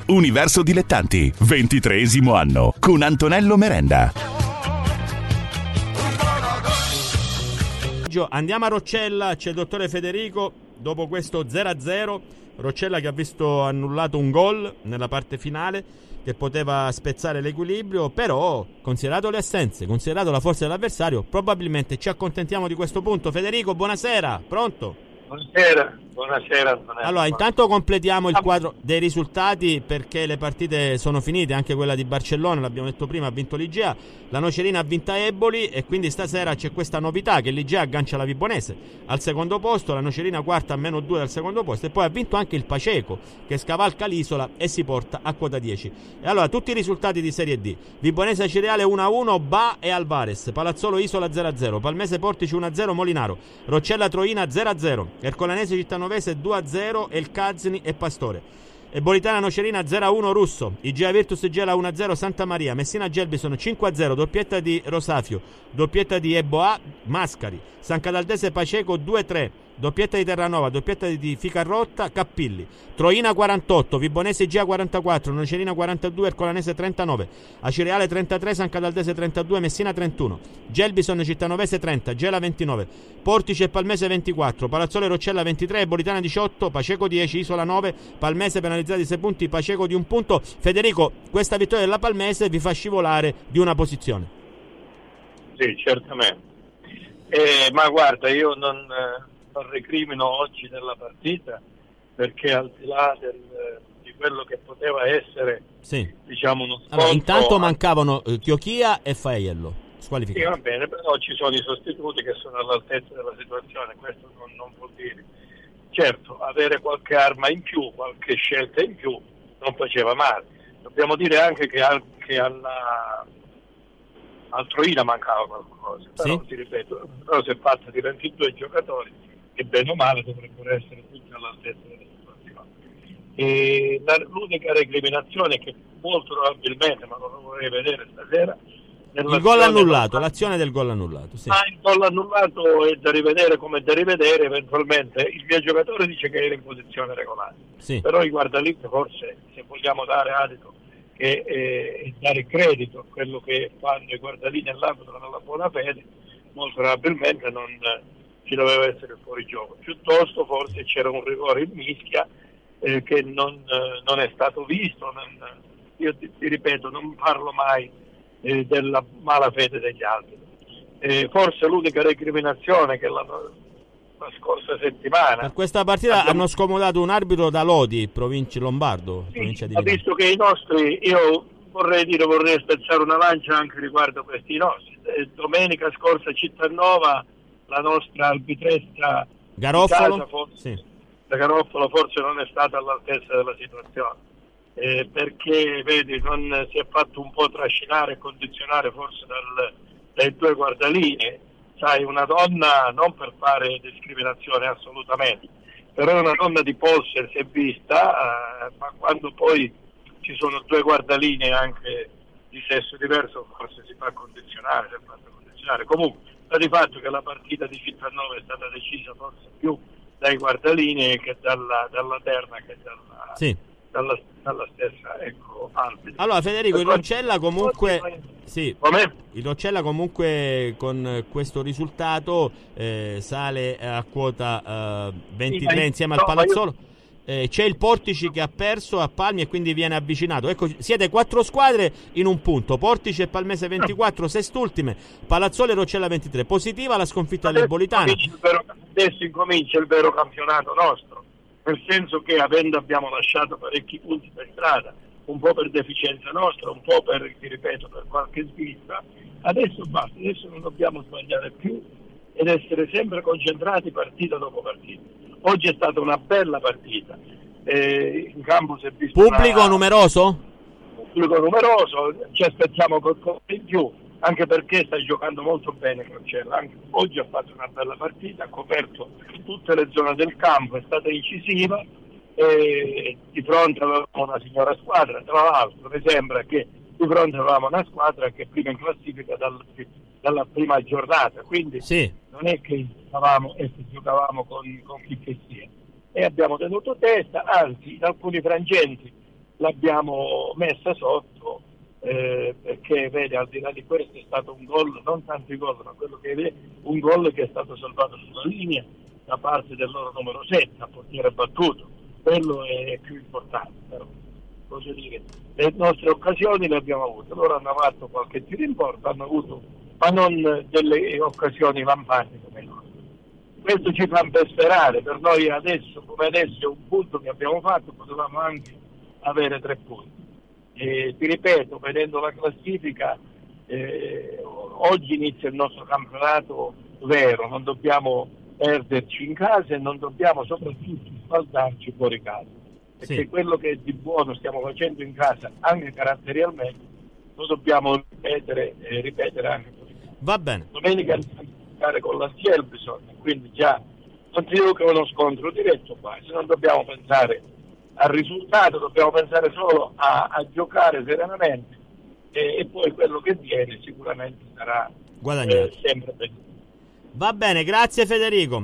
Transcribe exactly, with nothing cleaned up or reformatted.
Universo Dilettanti, ventitreesimo anno, con Antonello Merenda. Andiamo a Roccella, c'è il dottore Federico. Dopo questo zero a zero, Roccella che ha visto annullato un gol nella parte finale che poteva spezzare l'equilibrio, però considerato le assenze, considerato la forza dell'avversario, probabilmente ci accontentiamo di questo punto. Federico, buonasera, pronto? Buonasera, buonasera Antonello. Allora, intanto completiamo il quadro dei risultati, perché le partite sono finite, anche quella di Barcellona, l'abbiamo detto prima, ha vinto l'I G A, la Nocerina ha vinto Eboli e quindi stasera c'è questa novità che l'I G A aggancia la Vibonese al secondo posto, la Nocerina quarta a meno due dal secondo posto e poi ha vinto anche il Paceco che scavalca l'Isola e si porta a quota dieci. E allora tutti i risultati di Serie D: Vibonese Cireale uno a uno, Ba e Alvarez, Palazzolo Isola zero a zero, Palmese Portici uno a zero, Molinaro, Roccella Troina zero a zero, Ercolanese Cittanovese due a zero, El Cazni e Pastore, Ebolitana Nocerina zero a uno, Russo, I G A Virtus Gela uno a zero, Santa Maria, Messina Gelbi sono cinque a zero, doppietta di Rosafio, doppietta di Eboa, Mascari, San Cataldese Paceco due a tre, doppietta di Terranova, doppietta di Ficarrotta, Cappilli, Troina quarantotto, Vibonese I G A quarantaquattro, Nocerina quarantadue, Ercolanese trentanove, Acireale trentatré, San Cataldese trentadue, Messina trentuno, Gelbison Cittanovese trenta, Gela ventinove, Portici e Palmese ventiquattro, Palazzolo e Roccella ventitré, Ebolitana diciotto, Paceco dieci, Isola nove, Palmese penalizzati sei punti, Paceco di un punto. Federico, questa vittoria della Palmese vi fa scivolare di una posizione? Sì, certamente. Eh, ma guarda, io non... Eh... non recrimino oggi della partita, perché al di là del, di quello che poteva essere, sì, diciamo uno scontro... Allora, intanto mancavano eh, Chiochia e Faello squalificati. Sì, va bene, però ci sono i sostituti che sono all'altezza della situazione, questo non, non vuol dire. Certo, avere qualche arma in più, qualche scelta in più non faceva male. Dobbiamo dire anche che anche alla al Troina mancava qualcosa, però sì, ti ripeto, però si è fatta di ventidue giocatori che bene o male dovrebbero essere tutti all'altezza della situazione. E la, l'unica recriminazione che molto probabilmente, ma non lo vorrei vedere stasera, il gol annullato, l'azione del gol annullato, sì. Ma il gol annullato è da rivedere come è da rivedere, eventualmente il mio giocatore dice che era in posizione regolare, sì, però i guardalini forse, se vogliamo dare adito e, e, e dare credito a quello che fanno i guardalini all'arbitro nella buona fede, molto probabilmente non ci doveva essere fuori gioco, piuttosto forse c'era un rigore in mischia eh, che non, eh, non è stato visto. Non, io ti, ti ripeto, non parlo mai eh, della malafede degli altri, eh, forse l'unica recriminazione che la, la scorsa settimana per questa partita abbiamo... hanno scomodato un arbitro da Lodi, provincia Lombardo, sì, provincia di ma Milano. visto che i nostri, io vorrei dire, vorrei spezzare una lancia anche riguardo questi nostri. Eh, domenica scorsa a Cittanova la nostra arbitressa Garofalo, casa, forse, sì, la Garofalo forse non è stata all'altezza della situazione, eh, perché vedi non si è fatto un po' trascinare e condizionare forse dal, dai due guardalini. Sai, una donna, non per fare discriminazione assolutamente, però una donna di polso si è vista, eh, ma quando poi ci sono due guardaline anche di sesso diverso forse si fa condizionare, si è fatto condizionare. Comunque sta di fatto che la partita di Cittanova è stata decisa forse più dai guardalini che dalla, dalla terna che dalla, sì, dalla, dalla stessa, ecco, arbitro. Allora Federico, il Roccella comunque sì, come? il Roccella comunque con questo risultato eh, sale a quota eh, ventitré sì, insieme no, al Palazzolo. Io... Eh, c'è il Portici che ha perso a Palmi e quindi viene avvicinato. Ecco, siete quattro squadre in un punto: Portici e Palmese ventiquattro, sest'ultime, Palazzolo e Roccella ventitré. Positiva la sconfitta adesso dell'Ebolitana. Incomincia vero, adesso incomincia il vero campionato nostro, nel senso che avendo abbiamo lasciato parecchi punti per strada, un po' per deficienza nostra, un po' per, ti ripeto, per qualche svista, adesso basta, adesso non dobbiamo sbagliare più ed essere sempre concentrati partita dopo partita. Oggi è stata una bella partita, eh, in campo si è visto pubblico una... numeroso? Pubblico numeroso, ci aspettiamo qualcosa in più, anche perché sta giocando molto bene Crocella. Anche oggi ha fatto una bella partita, ha coperto tutte le zone del campo, è stata incisiva e di fronte avevamo una signora squadra. Tra l'altro mi sembra che di fronte avevamo una squadra che è prima in classifica dal, dalla prima giornata, quindi sì, non è che stavamo e giocavamo con, con chi che sia, e abbiamo tenuto testa, anzi in alcuni frangenti l'abbiamo messa sotto, eh, perché vede, al di là di questo è stato un gol, non tanti gol, ma quello che è un gol che è stato salvato sulla linea da parte del loro numero sette, a portiere battuto. Quello è più importante, però voglio dire, le nostre occasioni le abbiamo avute, loro hanno fatto qualche tiro in porta, hanno avuto, ma non delle occasioni lampanti come noi. Questo ci fa ben sperare, per noi adesso, come adesso è un punto che abbiamo fatto, potevamo anche avere tre punti. E, ti ripeto, vedendo la classifica, eh, oggi inizia il nostro campionato vero, non dobbiamo perderci in casa e non dobbiamo soprattutto sbaldarci fuori casa, perché sì, quello che di buono stiamo facendo in casa, anche caratterialmente, lo dobbiamo ripetere e ripetere anche fuori casa. Va bene. Domenica con la Ciel bisogna, quindi già non ti dico che è uno scontro diretto qua, se non dobbiamo pensare al risultato, dobbiamo pensare solo a, a giocare serenamente e, e poi quello che viene sicuramente sarà eh, sempre bene. Va bene, grazie Federico.